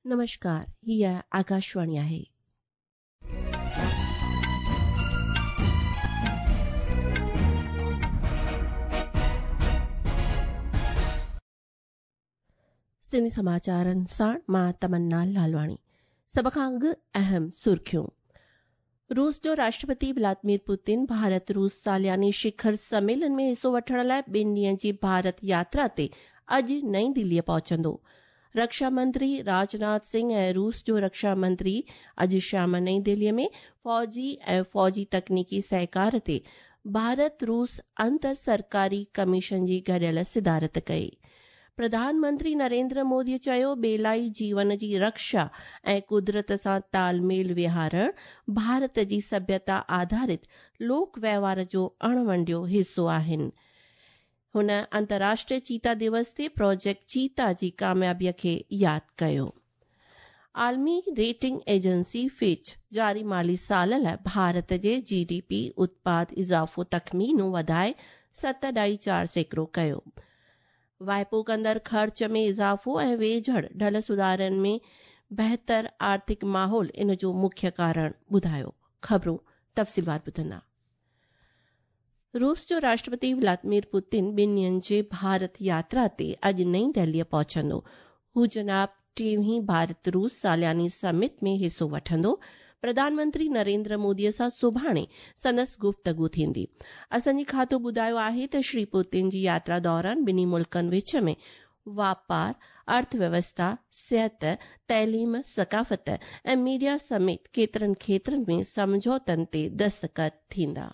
नमस्कार, ही आकाशवाणी आहे. सिंधी समाचारनि सां मां तमन्ना लालवाणी. सभ खां अॻु अहम सुर्खियूं. रूस जो राष्ट्रपति व्लादिमीर पुतिन भारत रूस सालियानी शिखर सम्मेलन में हिस्सो वठण लाइ 2 ॾींहनि जी भारत यात्रा ते अॼु नईं दिल्लीअ पहुचंदो. रक्षा मंत्री राजनाथ सिंह ऐं रूस जो रक्षा मंत्री अॼु शाम नईं दिल्लीअ में फौजी ऐं फौजी तकनीकी सहकार ते भारत रूस अंतर सरकारी कमीशन जी गॾियल सिदारत कई. प्रधानमंत्री नरेंद्र मोदीअ चयो, बेलाई जीवन जी रक्षा ऐं कुदरत सां तालमेल विहारण भारत जी सभ्यता आधारित लोक व्यवहार जो अणवंडियो हिस्सो आहिनि. हुन अंतर्राष्ट्रीय चीता दिवस ते प्रोजेक्ट चीता जी कामयाबीअ खे यादि कयो. आलमी रेटिंग एजेंसी फिच जारी माली साल लाइ भारत जे जीडीपी उत्पाद इज़ाफ़ो तख़मीनो वधाए 7.4% कयो. वाइपो कंदड़ ख़र्च में इज़ाफ़ो ऐं वेझड़ ढल सुधारनि में बहितर आर्थिक माहौल इन जो मुख्य कारण ॿुधायो. ख़बरूं तफ़सीलवार ॿुधंदा. रूस जो राष्ट्रपति व्लादिमीर पुतिन 2 ॾींहनि जे भारत यात्रा ते अॼु नईं दिल्लीअ पहुचंदो. हू जनाब टीहीं भारत रूस सालियानी समिट में हिस्सो वठंदो. प्रधानमंत्री नरेंद्र मोदीअ सां सुभाणे संदसि गुफ़्तगू थींदी. असांजी खातो ॿुधायो आहे त श्री पुतिन जी यात्रा दौरान ॿिन्ही मुल्कनि विच में वापार, अर्थव्यवस्था, सिहत, तइलीम, सकाफ़त ऐं मीडिया समेत केतिरनि खेत्रनि में समझौतनि ते दस्तख़त थींदा.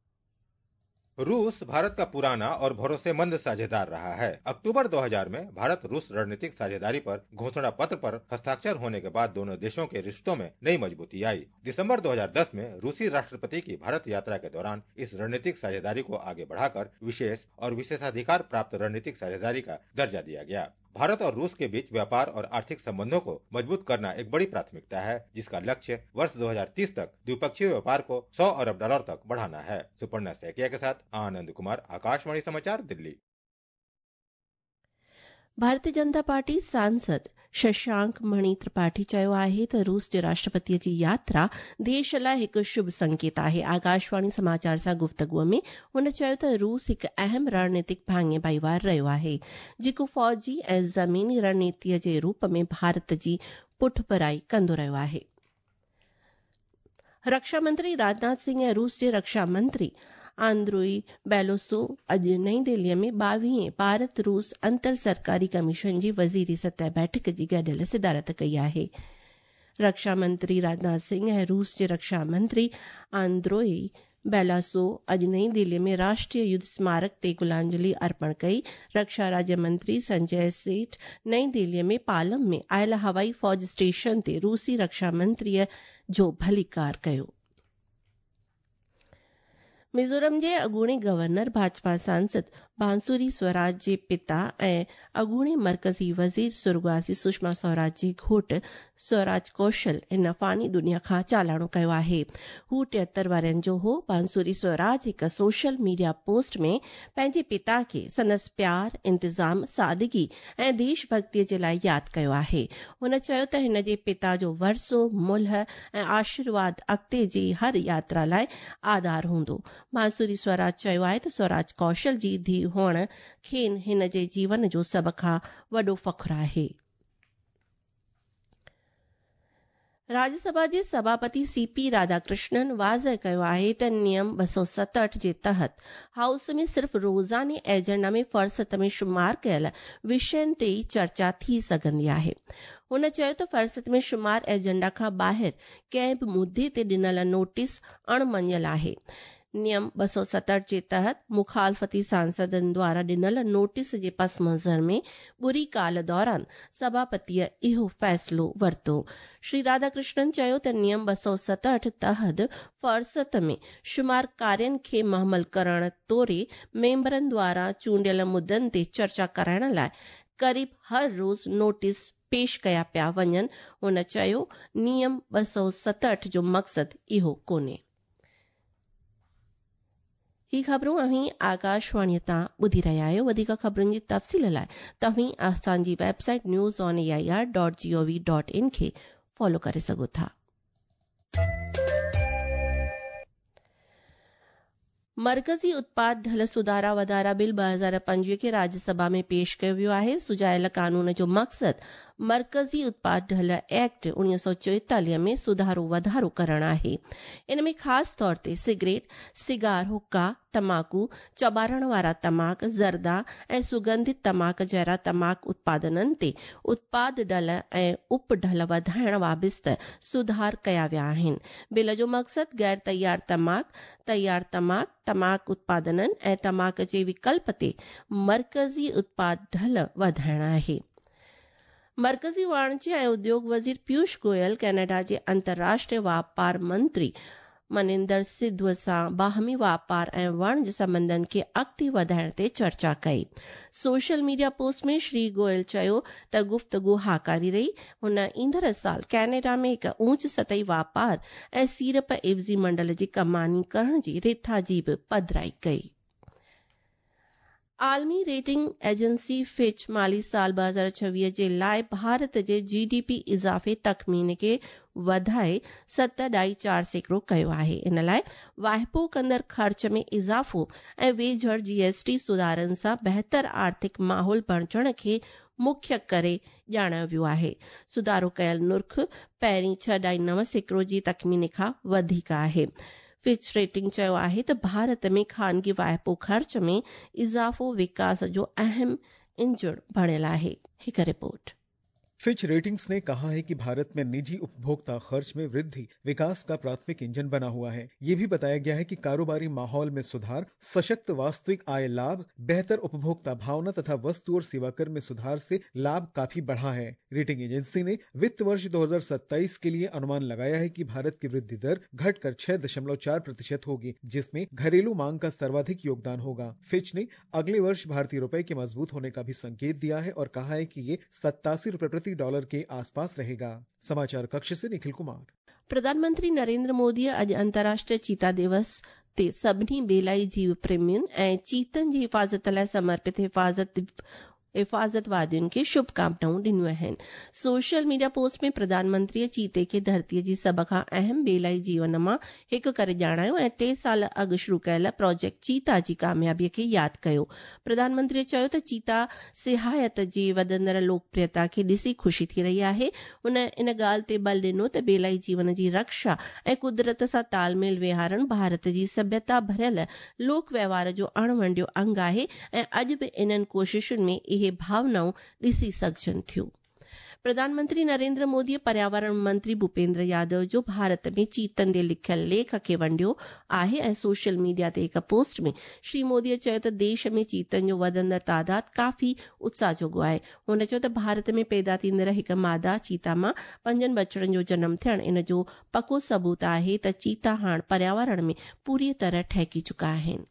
रूस भारत का पुराना और भरोसेमंद साझेदार रहा है. अक्टूबर 2000 में भारत रूस रणनीतिक साझेदारी पर घोषणा पत्र पर हस्ताक्षर होने के बाद दोनों देशों के रिश्तों में नई मजबूती आई. दिसंबर 2010 में रूसी राष्ट्रपति की भारत यात्रा के दौरान इस रणनीतिक साझेदारी को आगे बढ़ाकर विशेष और विशेषाधिकार प्राप्त रणनीतिक साझेदारी का दर्जा दिया गया. भारत और रूस के बीच व्यापार और आर्थिक संबंधों को मजबूत करना एक बड़ी प्राथमिकता है, जिसका लक्ष्य वर्ष 2030 तक द्विपक्षीय व्यापार को $100 अरब तक बढ़ाना है. सुपर्णा सैकिया के साथ आनंद कुमार, आकाशवाणी समाचार, दिल्ली. भारतीय जनता पार्टी सांसद शशांक मणि त्रिपाठी चयो आहे त रूस जे राष्ट्रपतिअ जी यात्रा देश लाइ हिकु शुभ संकेत आहे. आकाशवाणी समाचार सां गुफ़्तगूअ में हुन चयो त रूस हिकु अहम रणनीतिक भाङेबाईवार रहियो आहे, जेको फौजी ऐं ज़मीनी रणनीतिअ जे रूप में भारत जी पुठिभराई कंदो रहियो आहे. रक्षा मंत्री राजनाथ सिंह ऐं रूस जे रक्षा मंत्री आंद्रोई बेलोसोव अॼु नईं दिल्लीअ में 22हें भारत रूस अंतर सरकारी कमीशन जी वज़ीरी सतह बैठक जी गॾियल सिदारत कई आहे. रक्षा मंत्री राजनाथ सिंह ऐं रूस जे रक्षा मंत्री आंद्रोई बेलासोव अॼु नईं दिल्लीअ में राष्ट्रीय युद्ध स्मारक ते गुलांजलि अर्पण कई. रक्षा राज्य मंत्री संजय सेठ नईं दिल्लीअ में पालम में आयल हवाई फ़ौज स्टेशन ते रूसी रक्षा मंत्रीअ जो भलीकार कयो. मिज़ोरम जे अॻूणे गवर्नर भाजपा सांसद बांसुरी स्वराज जे पिता ऐं अॻूणे मरकज़ी वज़ीर सुर्गवासी सुषमा स्वराज जी घोट स्वराज कौशल हिन फ़ानी दुनिया खां चालाणो कयो आहे. हू 73 वारनि जो हो. बांसुरी स्वराज हिक सोशल मीडिया पोस्ट में पंहिंजे पिता खे संदसि प्यार, इंतज़ाम, सादगी ऐं देशभक्तीअ जे लाइ यादि कयो आहे. हुन चयो त हिन जे पिता जो वरसो, मुल्ह ऐं आशीर्वाद अॻिते जी हर यात्रा लाइ आधार हूंदो. बांसुरी स्वराज चयो आहे त स्वराज कौशल जी धीउ हुअण खेनि हिन जे जीवन जो सभ खां वॾो फ़ख्रु आहे. राज्यसभा जे सभापति सीपी राधाकृष्णन वाज़ह कयो आहे त नियम 267 जे तहत हाउस में सिर्फ़ रोज़ाने एजेंडा में फ़ुर्सत में शुमार कयल विषयनि ते ई चर्चा थी सघंदी आहे. हुन चयो त फ़ुर्सत में शुमार एजेंडा खां ॿाहिरि कंहिं बि मुद्दे ते ॾिनल नोटिस अणमञियल आहे. नियम 267 जे तहत मुखालफ़ती सांसदनि द्वारा ॾिनल नोटिस जे पस मंज़र में बुरी काल दौरान सभापतिअ इहो फ़ैसिलो वरितो. श्री राधाकृष्णन चयो त नियम 267 तहत फ़ुर्सत में शुमार कार्यनि खे मुहमल करण तोरे मेंबरनि द्वारा चूंडियल मुद्दनि ते चर्चा कराइण लाइ क़रीब हर रोज़ नोटिस पेश कया पिया वञनि. हुन चयो, नियम 267 जो मक़सदु इहो कोन्हे. ही ख़बरूं अहीं आकाशवाणी तां ॿुधी रहिया आहियो। वधीक ख़बरुनि जी तफ़सील लाइ तव्हीं असांजी वेबसाइट newsonair.gov.in खे फॉलो करे सघो था। मरकज़ी उत्पाद ढल सुधारा वधारा बिल 2025 खे राज्यसभा में पेश कयो वियो आहे। सुझायल कानून जो मक़सद मरकज़ी उत्पाद ढल एक्ट 1944 में सुधारो वधारो करणु आहे। इन में ख़ासि तौर ते सिगरेट, सिगार, हुक्का, तमाकू, चॿारण वारा तमाक, ज़र्दा ऐं सुगंधित तमाक जहिड़ा तमाक उत्पादननि ते उत्पाद ढल ऐं उप ढल वधाइण वाबिस्त सुधार कया विया आहिनि। बिल जो मक़सद गैर तयार तमाक, तयार तमाक, तमाक उत्पादननि ऐं तमाक जे विकल्प ते मरकज़ी उत्पाद ढल वधाइण आहे। मरकज़ी वाणिज्य ऐं उद्योग वज़ीर पीयूष गोयल कनाडा जे अंतर्राष्ट्रीय वापार मंत्री मनिंदर सिद्धू सां बाहमी वापार ऐं वाणिज्य संबंधनि खे अॻिते वधाइण ते चर्चा कई। सोशल मीडिया पोस्ट में श्री गोयल चयो त गुफ़्तगू हाकारी रही। हुन ईंदड़ साल कैनेडा में हिकु ऊच सतही वापार ऐं सीड़प इवज़ी मंडल जी कमानी करण जी रिथा जी बि पधिराई कई। आलमी रेटिंग एजेंसी फिच माली साल 2026 जे लाइ भारत जे जीडीपी इज़ाफ़े तख़मीन खे वधाए 7.4% कयो आहे। इन लाइ वाहिपो कंदड़ ख़र्च में इज़ाफ़ो ऐं वेझड़ जीएसटी सुधारनि सां बहितर आर्थिक माहौल बणिजण खे मुख्य करे ॼाणायो वियो आहे। सुधारो कयल नुर्ख पहिरीं 6.9% जी तख़मीन खां वधीक आहे। फिच रेटिंग चयो आहे त भारत में ख़ानगी वाहिपो ख़र्च में इज़ाफ़ो विकास जो अहम इंजण बणियल आहे। हिकु रिपोर्ट। फिच रेटिंग्स ने कहा है कि भारत में निजी उपभोक्ता खर्च में वृद्धि विकास का प्राथमिक इंजन बना हुआ है। ये भी बताया गया है कि कारोबारी माहौल में सुधार, सशक्त वास्तविक आय लाभ, बेहतर उपभोक्ता भावना तथा वस्तु और सेवा कर में सुधार से लाभ काफी बढ़ा है। रेटिंग एजेंसी ने वित्त वर्ष 2027 के लिए अनुमान लगाया है कि भारत की वृद्धि दर घटकर 6.4% होगी, जिसमें घरेलू मांग का सर्वाधिक योगदान होगा। फिच ने अगले वर्ष भारतीय रुपए के मजबूत होने का भी संकेत दिया है और कहा है कि ये 87 रुपए प्रति डॉलर के आसपास रहेगा। समाचार कक्ष से निखिल कुमार। प्रधानमंत्री नरेंद्र मोदी अॼु अंतर्राष्ट्रीय चीता दिवस ते सभिनी बेलाई जीव प्रेमियुनि ऐं चीतनि जी हिफ़ाज़त लाइ समर्पित हिफ़ाज़तवादियुनि खे शुभकामनाऊं ॾिनियूं आहिनि। सोशल मीडिया पोस्ट में प्रधानमंत्रीअ चीते खे धरतीअ जी सभ खां अहम बेलाई जीवन मां हिकु करे ॼाणायो ऐं 3 साल अॻु शुरू कयल प्रोजेक्ट चीता जी कामयाबीअ खे यादि कयो। प्रधानमंत्रीअ चयो त चीता सिहायत जी वधंदड़ लोकप्रियता खे ॾिसी ख़ुशी थी रही आहे। हुन इन ॻाल्हि ते बल ॾिनो त बेलाई जीवन जी रक्षा ऐं कुदरत सां तालमेल विहारणु भारत जी सभ्यता भरियल लोक व्यवहार जो अणवंडियो अंग आहे ऐं अॼु बि इन्हनि कोशिशुनि में इहे भावनाऊं ॾिसी सघजनि थियूं। प्रधानमंत्री नरेंद्र मोदी पर्यावरण मंत्री भूपेंद्र यादव जो भारत में चीतनि ते लिखियल लेख खे वंडियो आहे ऐं सोशल मीडिया ते हिकु पोस्ट में श्री मोदीअ चयो त देश में चीतनि जो वधंदड़ तादाद काफ़ी उत्साह जोॻो आहे। हुन चयो त भारत में पैदा थींदड़ हिकु मादा चीता मां 5 बचड़नि जो जनम थियणु इन जो पको सबूत आहे त चीता हाणे पर्यावरण में पूरी तरह ठहिकी चुका आहिनि।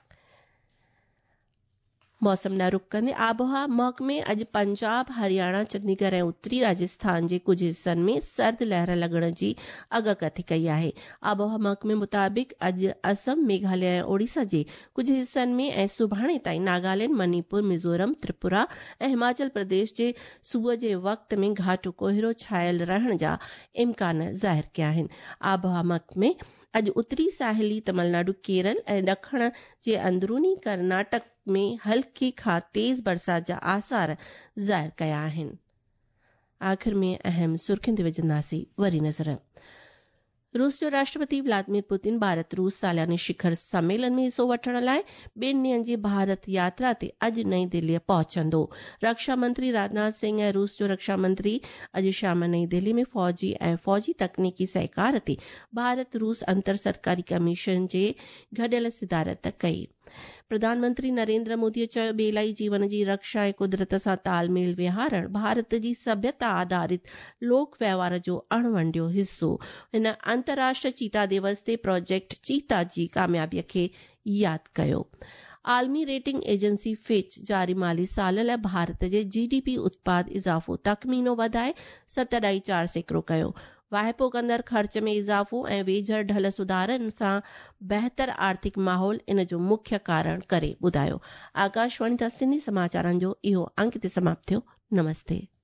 मौसम न रुक कंदे आबोहवा महकमे अॼु पंजाब, हरियाणा, चंडीगढ़ ऐं उत्तरी राजस्थान जे कुझु हिस्सनि में सर्द लहर लॻण जी अॻकथी कई आहे। आबोहवा महकमे मुताबिक़ अॼु असम, मेघालय ऐं ओडिशा जे कुझु हिस्सनि में ऐं सुभाणे ताईं नागालैंड, मणिपुर, मिज़ोरम, त्रिपुरा ऐं हिमाचल प्रदेश जे सुबुह जे वक़्त में घाटो कोहिरो छायल रहण जा इम्कान ज़ाहिर कया आहिनि। आबोहवा महकमे अॼु उत्तरी साहिली तमिलनाडु, केरल ऐं ॾखण जे अंदरूनी कर्नाटक में हल्की खां तेज़ बरसात जा आसार ज़ाहिर कया आहिनि। आख़िर में अहम सुर्खियुनि ते विझंदासीं वरी नज़र। रूस जो राष्ट्रपति व्लादिमीर पुतिन भारत रूस सालियानी शिखर सम्मेलन में हिसो वठण लाइ 2 ॾींहनि जी भारत यात्रा ते अॼु नईं दिल्ली पहुचंदो। रक्षा मंत्री राजनाथ सिंह ऐं रूस जो रक्षा मंत्री अॼु शाम नईं दिल्ली में फौजी ऐं फौजी तकनीकी सहकार ते भारत रूस अंतर सरकारी कमीशन जे गॾियल सिदारत कई। प्रधानमंत्री नरेंद्र मोदीअ चयो बेलाई जीवन जी रक्षा ऐं कुदरत सां तालमेल विहारणु भारत जी सभ्यता आधारित लोक व्यवहार जो अणवंडियो हिस्सो। हिन अंतर्राष्ट्रीय चीता दिवस ते प्रोजेक्ट चीता जी कामयाबीअ खे यादि कयो। आलमी रेटिंग एजेंसी फिच जारी माली साल लाइ भारत जे जीडीपी उत्पाद इज़ाफ़ो तख़मीनो वधाए 7.4% कयो। वाहिपो कंदड़ ख़र्च में इज़ाफ़ो ऐं वेझर ढल सुधारनि सां बहितर आर्थिक माहौल इन जो मुख्य कारण करे ॿुधायो। आकाशवाणी सां सिंधी समाचारनि जो इहो अंक ते समाप्त थियो। नमस्ते।